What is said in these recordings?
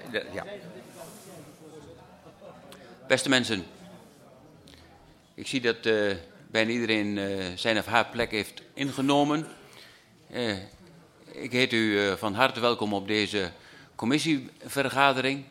Ja. Beste mensen, ik zie dat bijna iedereen zijn of haar plek heeft ingenomen. Ik heet u van harte welkom op deze commissievergadering.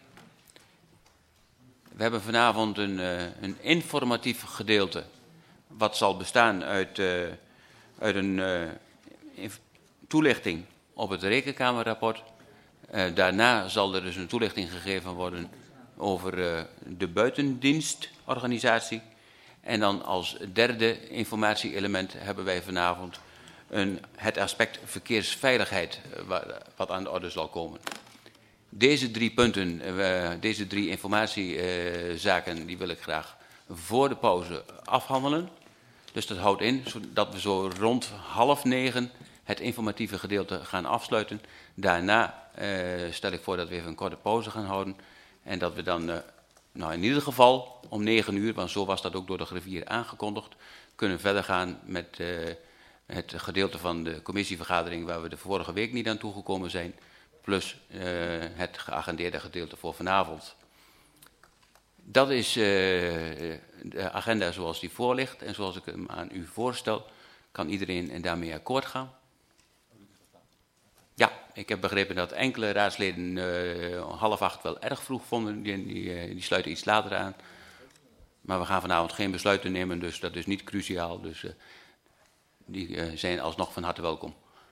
We hebben vanavond een informatief gedeelte, wat zal bestaan uit een toelichting op het Rekenkamerrapport. Daarna zal er dus een toelichting gegeven worden over de buitendienstorganisatie. En dan als derde informatie-element hebben wij vanavond het aspect verkeersveiligheid wat aan de orde zal komen. Deze 3 punten, deze 3 informatiezaken, die wil ik graag voor de pauze afhandelen. Dus dat houdt in dat we zo rond 20:30 het informatieve gedeelte gaan afsluiten. Daarna stel ik voor dat we even een korte pauze gaan houden. En dat we dan, in ieder geval om 9:00, want zo was dat ook door de griffier aangekondigd, kunnen verder gaan met het gedeelte van de commissievergadering waar we de vorige week niet aan toegekomen zijn. Plus het geagendeerde gedeelte voor vanavond. Dat is de agenda zoals die voor ligt. En zoals ik hem aan u voorstel, kan iedereen daarmee akkoord gaan. Ja, ik heb begrepen dat enkele raadsleden 7:30 wel erg vroeg vonden. Die sluiten iets later aan. Maar we gaan vanavond geen besluiten nemen, dus dat is niet cruciaal. Dus die zijn alsnog van harte welkom.